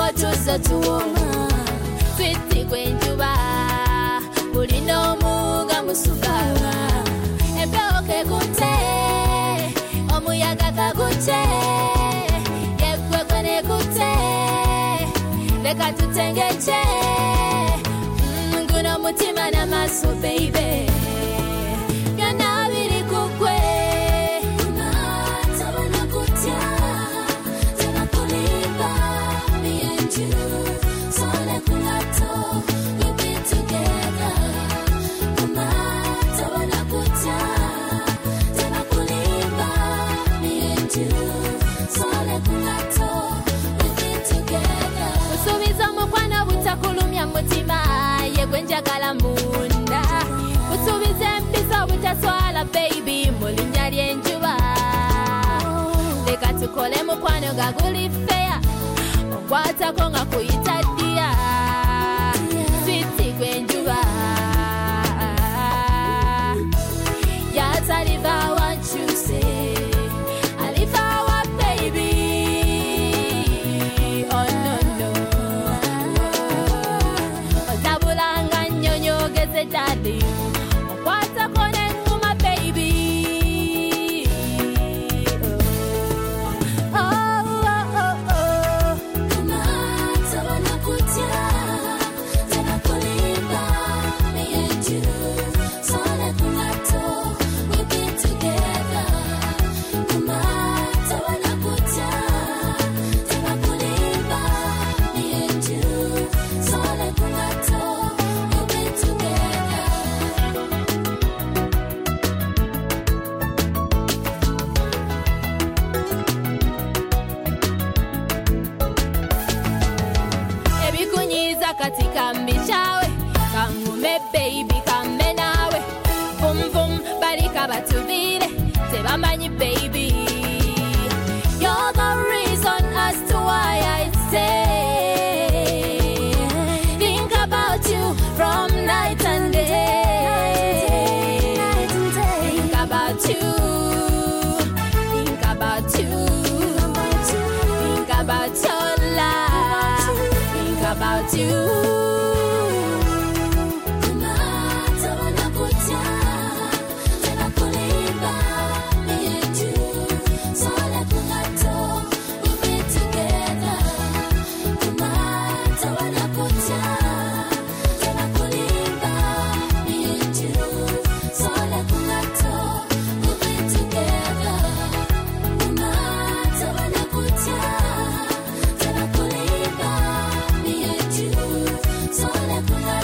tuzo tuwoma Sweetie gwenjuba Ulino muga musugaba Ebeo ke kute Omuyaga kagute Yekwe kone kute Leka tutengeche Nguno mutima na maso baby Yana biri kukwe Gwenjagala munda Usubize mpisa butaswala baby Mulinya lyenjuba Leka tukole mukwano gaguli fair Okwata konga kuyita dia Sweetie gwenjuba Yataliva what you say Aliva what baby Oh no Daddy, what's up on it for my baby? Oh, oh, oh, oh. Come on, Savannah Kutia, Tana Kolimba, me and you, Sole Kunato, we'll be together. Come on, Savannah Kutia, Tana Kolimba, me and you, Sole Kunato. Katika mbichawe Kangume baby kame nawe Vum vum barika batuvire Tebamanyi baby You're the reason as to why I stay Think about you from night and day Think about you Think about you Think about your life Think about you Sola